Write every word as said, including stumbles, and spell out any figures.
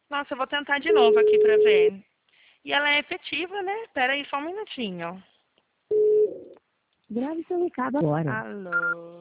Nossa, eu vou tentar de novo aqui pra ver. E ela é efetiva, né? Pera aí só um minutinho. Grave seu recado agora. Alô?